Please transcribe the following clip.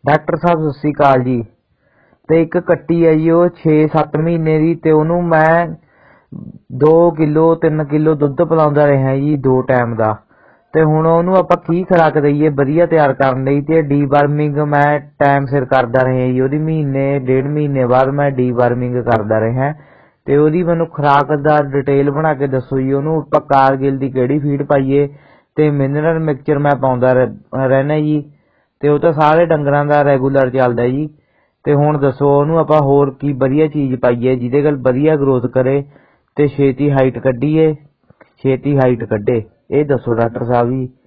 Doctor ਸਾਹਿਬ ਸਤਿ ਸ਼੍ਰੀ ਅਕਾਲ ਜੀ। ਤੇ ਇੱਕ ਕੱਟੀ ਹੈ ਜੀ ਉਹ 6-7 ਮਹੀਨੇ ਦੀ, ਤੇ ਉਹਨੂੰ ਮੈਂ 2 ਕਿਲੋ 3 ਕਿਲੋ ਦੁੱਧ ਪਿਲਾਉਂਦਾ ਰਿਹਾ ਜੀ 2 ਟਾਈਮ ਦਾ। ਤੇ ਹੁਣ ਉਹਨੂੰ ਆਪਾਂ ਕੀ ਖੁਰਾਕ ਦਈਏ ਵਧੀਆ ਤਿਆਰ ਕਰਨ ਲਈ? ਤੇ ਡੀਵਰਮਿੰਗ ਮੈਂ ਟਾਈਮ ਸਿਰ ਕਰਦਾ ਰਿਹਾ ਜੀ, ਉਹਦੀ ਮਹੀਨੇ 1.5 ਮਹੀਨੇ ਬਾਅਦ ਮੈਂ ਡੀਵਰਮਿੰਗ ਕਰਦਾ ਰਿਹਾ। ਤੇ ਉਹਦੀ ਮੈਨੂੰ ਖੁਰਾਕ ਦਾ ਡਿਟੇਲ ਬਣਾ ਕੇ ਦੱਸੋ ਜੀ। ਉਹਨੂੰ ਆਪਾਂ ਕਾਰਗਿਲ ਦੀ ਕਿਹੜੀ ਫੀਡ ਪਾਈਏ? ਤੇ ਮਿਨਰਲ ਮਿਕਸਚਰ ਮੈਂ ਪਾਉਂਦਾ ਰਹਿਣਾ ਜੀ। ਤੇ ਉਹ ਤਾਂ ਸਾਰੇ ਡੰਗਰਾਂ ਦਾ ਰੈਗੂਲਰ ਚੱਲਦਾ ਜੀ। ਤੇ ਹੁਣ ਦੱਸੋ ਉਹਨੂੰ ਆਪਾਂ ਹੋਰ ਕੀ ਵਧੀਆ ਚੀਜ਼ ਪਾਈਏ ਜਿਹਦੇ ਨਾਲ ਵਧੀਆ ਗਰੋਥ ਕਰੇ ਤੇ ਛੇਤੀ ਹਾਈਟ ਕੱਢੇ। ਇਹ ਦੱਸੋ ਡਾਕਟਰ ਸਾਹਿਬ ਜੀ।